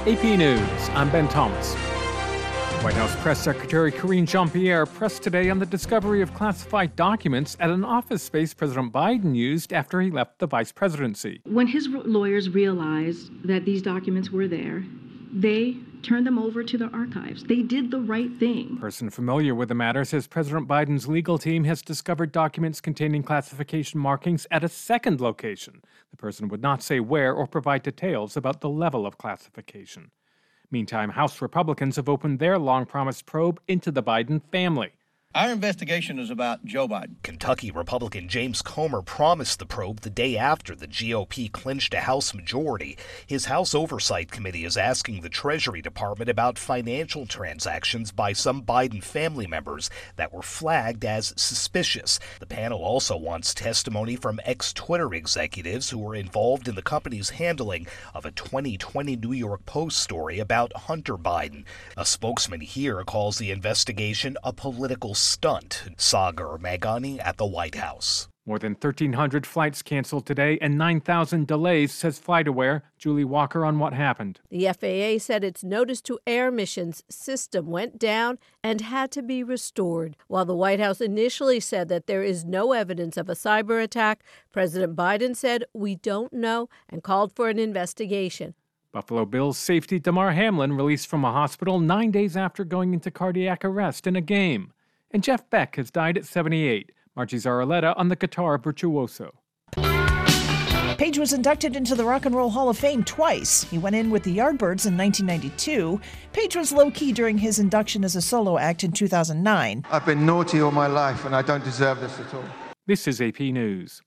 AP News, I'm Ben Thomas. White House Press Secretary Karine Jean-Pierre pressed today on the discovery of classified documents at an office space President Biden used after he left the vice presidency. When his lawyers realized that these documents were there, they turned them over to the archives. They did the right thing. A person familiar with the matter says President Biden's legal team has discovered documents containing classification markings at a second location. The person would not say where or provide details about the level of classification. Meantime, House Republicans have opened their long-promised probe into the Biden family. Our investigation is about Joe Biden. Kentucky Republican James Comer promised the probe the day after the GOP clinched a House majority. His House Oversight Committee is asking the Treasury Department about financial transactions by some Biden family members that were flagged as suspicious. The panel also wants testimony from ex-Twitter executives who were involved in the company's handling of a 2020 New York Post story about Hunter Biden. A spokesman here calls the investigation a political stunt. Sagar Meghani at the White House. More than 1,300 flights canceled today and 9,000 delays, says FlightAware. Julie Walker on what happened. The FAA said its notice-to-air missions system went down and had to be restored. While the White House initially said that there is no evidence of a cyber attack, President Biden said, "We don't know," and called for an investigation. Buffalo Bills safety Damar Hamlin released from a hospital 9 days after going into cardiac arrest in a game. And Jeff Beck has died at 78. Margie Zaraletta on the guitar virtuoso. Page was inducted into the Rock and Roll Hall of Fame twice. He went in with the Yardbirds in 1992. Page was low-key during his induction as a solo act in 2009. I've been naughty all my life, and I don't deserve this at all. This is AP News.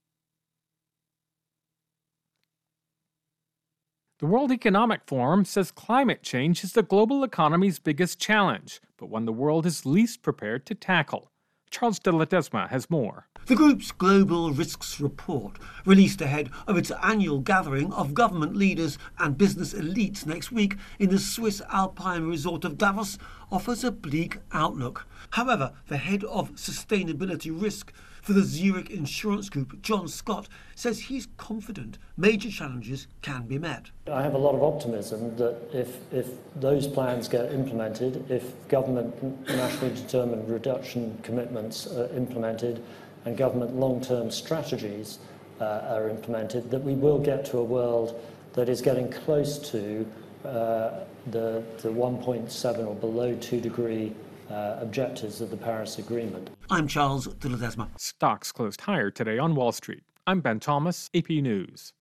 The World Economic Forum says climate change is the global economy's biggest challenge, but one the world is least prepared to tackle. Charles de Ledesma has more. The group's Global Risks Report, released ahead of its annual gathering of government leaders and business elites next week in the Swiss Alpine resort of Davos, offers a bleak outlook. However, the head of sustainability risk for the Zurich Insurance Group, John Scott, says he's confident major challenges can be met. I have a lot of optimism that if those plans get implemented, if government nationally determined reduction commitments are implemented and government long-term strategies are implemented, that we will get to a world that is getting close to the 1.7 or below 2 degree objectives of the Paris Agreement. I'm Charles de Ledesma. Stocks closed higher today on Wall Street. I'm Ben Thomas, AP News.